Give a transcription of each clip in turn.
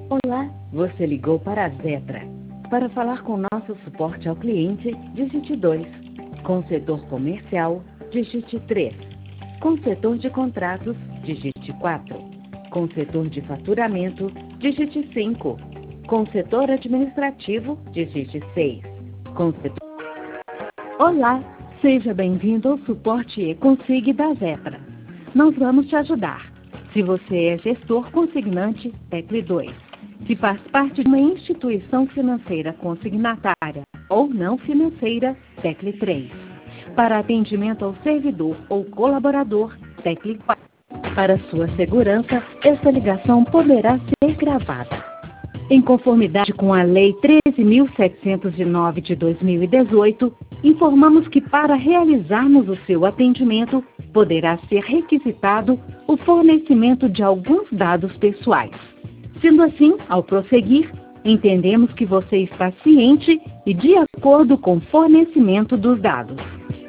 Olá, você ligou para a Zetra. Para falar com nosso suporte ao cliente, digite 2. Com o setor comercial, digite 3. Com o setor de contratos, digite 4. Com o setor de faturamento, digite 5. Com o setor administrativo, digite 6. Com o setor... Olá, seja bem-vindo ao suporte e-consig da Zetra. Nós vamos te ajudar. Se você é gestor consignante, tecle 2. Se faz parte de uma instituição financeira consignatária ou não financeira, tecle 3. Para atendimento ao servidor ou colaborador, tecle 4. Para sua segurança, esta ligação poderá ser gravada. Em conformidade com a Lei 13.709 de 2018, informamos que para realizarmos o seu atendimento, poderá ser requisitado o fornecimento de alguns dados pessoais. Sendo assim, ao prosseguir, entendemos que você está ciente e de acordo com o fornecimento dos dados.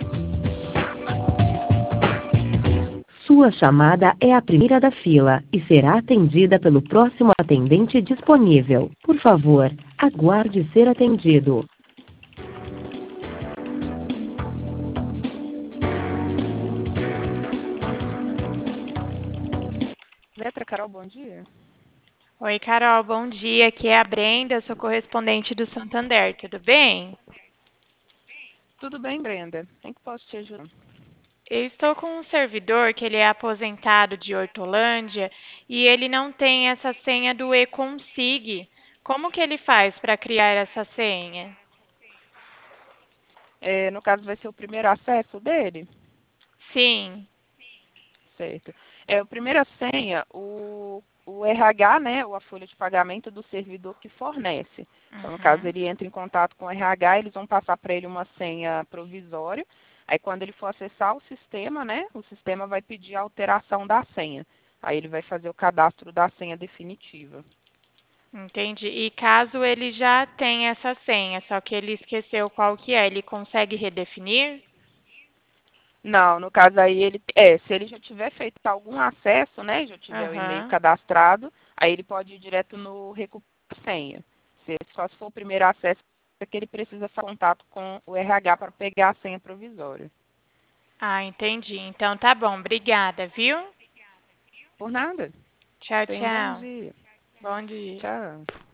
Sua chamada é a primeira da fila e será atendida pelo próximo atendente disponível. Por favor, aguarde ser atendido. Zetra, Carol, bom dia. Oi, Carol, bom dia. Aqui é a Brenda, sou correspondente do Santander, tudo bem? Tudo bem, Brenda? Em que posso te ajudar? Eu estou com um servidor que ele é aposentado de Hortolândia e ele não tem essa senha do e-consig. Como que ele faz para criar essa senha? No caso, vai ser o primeiro acesso dele? Sim. Certo. O primeira senha, o RH, né, ou a folha de pagamento do servidor que fornece. Então, no caso, Uhum. ele entra em contato com o RH, eles vão passar para ele uma senha provisória. Aí, quando ele for acessar o sistema, né, o sistema vai pedir a alteração da senha. Aí, ele vai fazer o cadastro da senha definitiva. Entendi. E caso ele já tenha essa senha, só que ele esqueceu qual que é, ele consegue redefinir? Não, no caso aí, se ele já tiver feito algum acesso, né, já tiver o e-mail Aham. cadastrado, aí ele pode ir direto no recupera senha. Só se for o primeiro acesso, é que ele precisa fazer contato com o RH para pegar a senha provisória. Ah, entendi. Então tá bom, obrigada, viu? Por nada. Tchau, Tenha um bom tchau. dia. Bom dia. Tchau.